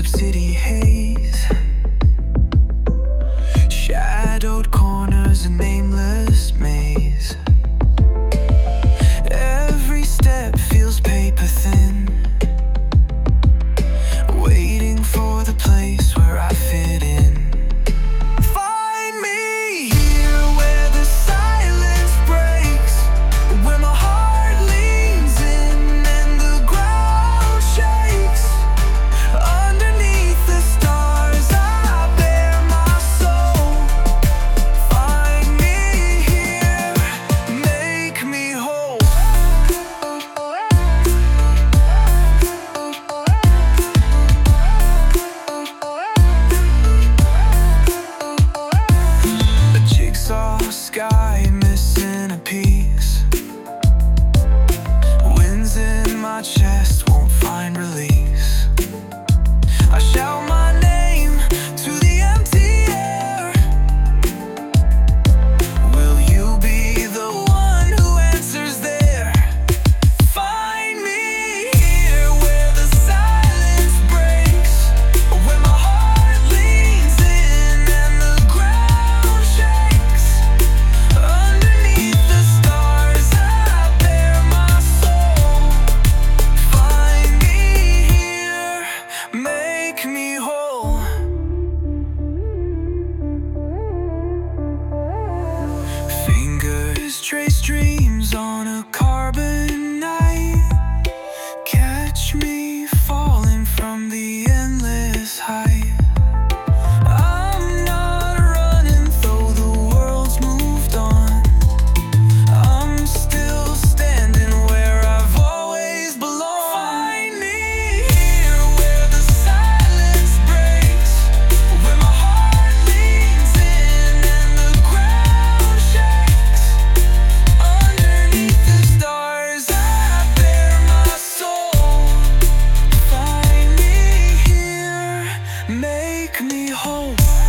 city haze, shadowed corners, a nameless maze. Every step feels paper thin, waiting for the place where I fit in. Find me here where the silence breaks, where my heart leans in and the ground shakes. Underneath the stars I bear my soul. Find me here, make me whole. A jigsaw sky missing a piece, winds in my chest won't find release. I shout my name to the empty air. Will you be the one who answers there? Find me here where the silence breaks, where my heart leans in and the ground shakes. Underneath the stars I bear my soul. Find me here, make me whole. Fingers trace dreams on a carbon night. Catch me falling from the endless height. I'm not running though the world's moved on. I'm still standing where I've always belonged. Find me here where the silence breaks, where my heart leans in and the ground shakes. Underneath the stars I bear my soul. Find me here, make me whole.